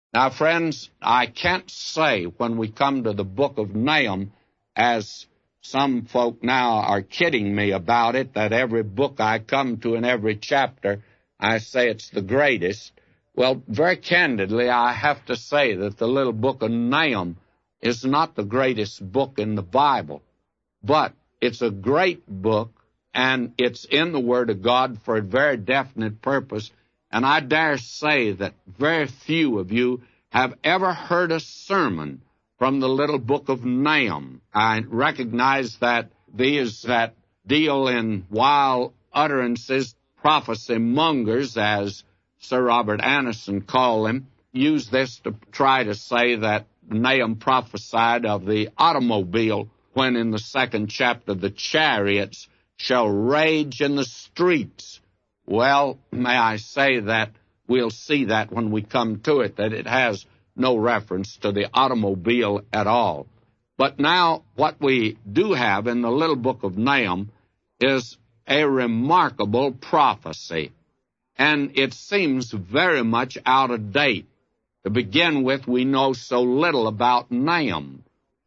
Now, friends, I can't say when we come to the book of Nahum, as some folk now are kidding me about it, that every book I come to in every chapter, I say it's the greatest. Well, very candidly, I have to say that the little book of Nahum is not the greatest book in the Bible, but it's a great book, and it's in the Word of God for a very definite purpose. And I dare say that very few of you have ever heard a sermon from the little book of Nahum. I recognize that these that deal in wild utterances, prophecy mongers, as Sir Robert Anderson called them, use this to try to say that Nahum prophesied of the automobile when in the 2nd chapter the chariots shall rage in the streets. Well, may I say that we'll see that when we come to it, that it has no reference to the automobile at all. But now what we do have in the little book of Nahum is a remarkable prophecy, and it seems very much out of date. To begin with, we know so little about Nahum.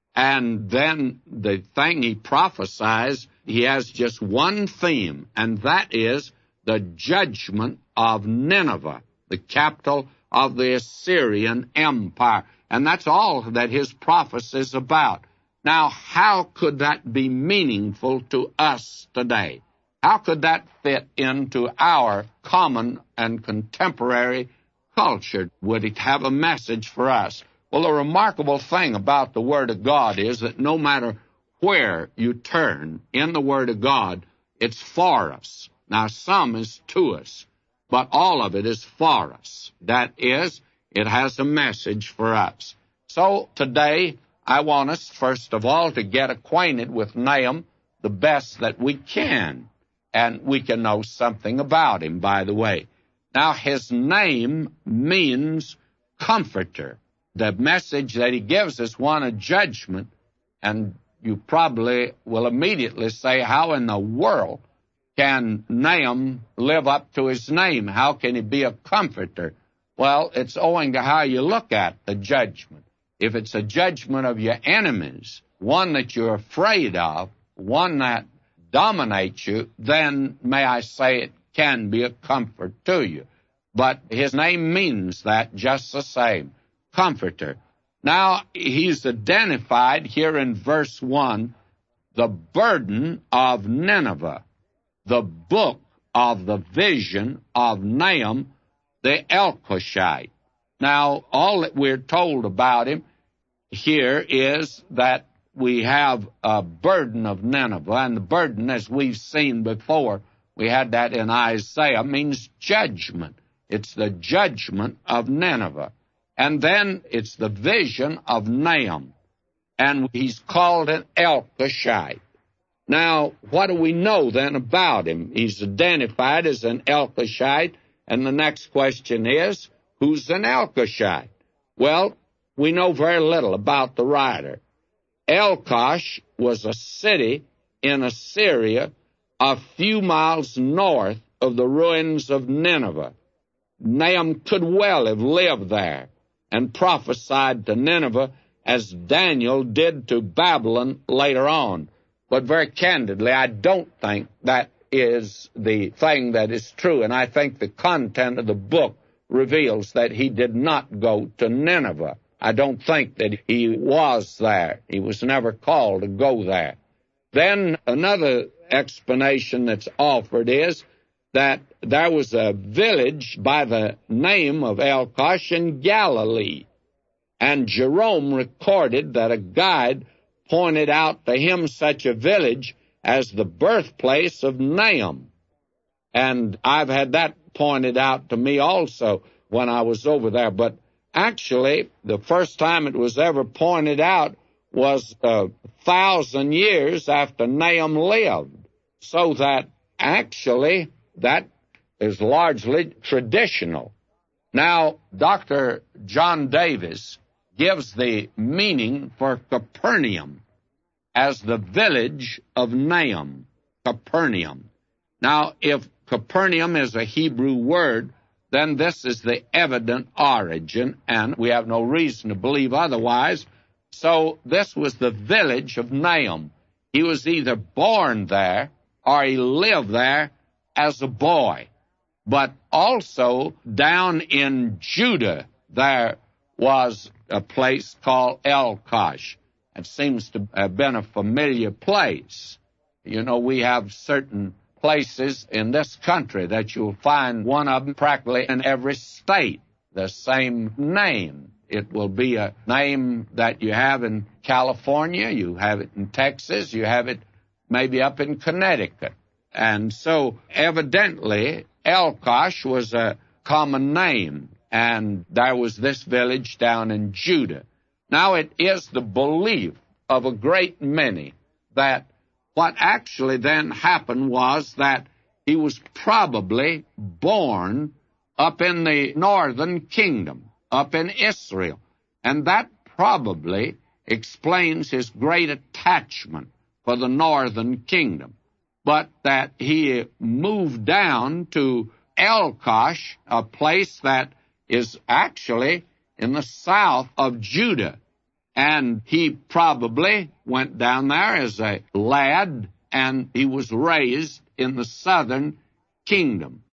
And then the thing he prophesies, he has just one theme, and that is the judgment of Nineveh, the capital of the Assyrian Empire. And that's all that his prophecy is about. Now, how could that be meaningful to us today? How could that fit into our common and contemporary culture? Would it have a message for us? Well, the remarkable thing about the Word of God is that no matter where you turn in the Word of God, it's for us. Now, some is to us, but all of it is for us. That is, it has a message for us. So today, I want us, first of all, to get acquainted with Nahum the best that we can. And we can know something about him, by the way. Now, his name means comforter. The message that he gives is one of judgment, and you probably will immediately say, how in the world can Nahum live up to his name? How can he be a comforter? Well, it's owing to how you look at the judgment. If it's a judgment of your enemies, one that you're afraid of, one that dominates you, then may I say it can be a comfort to you. But his name means that just the same, comforter. Now, he's identified here in verse 1, the burden of Nineveh, the book of the vision of Nahum the Elkoshite. Now, all that we're told about him here is that we have a burden of Nineveh, and the burden, as we've seen before, we had that in Isaiah, means judgment. It's the judgment of Nineveh. And then it's the vision of Nahum, and he's called an Elkoshite. Now, what do we know then about him? He's identified as an Elkoshite, and the next question is, who's an Elkoshite? Well, we know very little about the writer. Elkosh was a city in Assyria a few miles north of the ruins of Nineveh. Nahum could well have lived there and prophesied to Nineveh as Daniel did to Babylon later on. But very candidly, I don't think that is the thing that is true, and I think the content of the book reveals that he did not go to Nineveh. I don't think that he was there. He was never called to go there. Then another explanation that's offered is that there was a village by the name of Elkosh in Galilee, and Jerome recorded that a guide pointed out to him such a village as the birthplace of Nahum. And I've had that pointed out to me also when I was over there, but actually, the first time it was ever pointed out was 1,000 years after Nahum lived, so that actually that is largely traditional. Now, Dr. John Davis gives the meaning for Capernaum as the village of Nahum, Capernaum. Now, if Capernaum is a Hebrew word, then this is the evident origin, and we have no reason to believe otherwise. So this was the village of Nahum. He was either born there or he lived there as a boy. But also down in Judah, there was a place called Elkosh. It seems to have been a familiar place. You know, we have certain places in this country that you'll find one of them practically in every state, the same name. It will be a name that you have in California, you have it in Texas, you have it maybe up in Connecticut. And so evidently Elkosh was a common name, and there was this village down in Judah. Now it is the belief of a great many that what actually then happened was that he was probably born up in the northern kingdom, up in Israel. And that probably explains his great attachment for the northern kingdom. But that he moved down to Elkosh, a place that is actually in the south of Judah. And he probably went down there as a lad, and he was raised in the southern kingdom.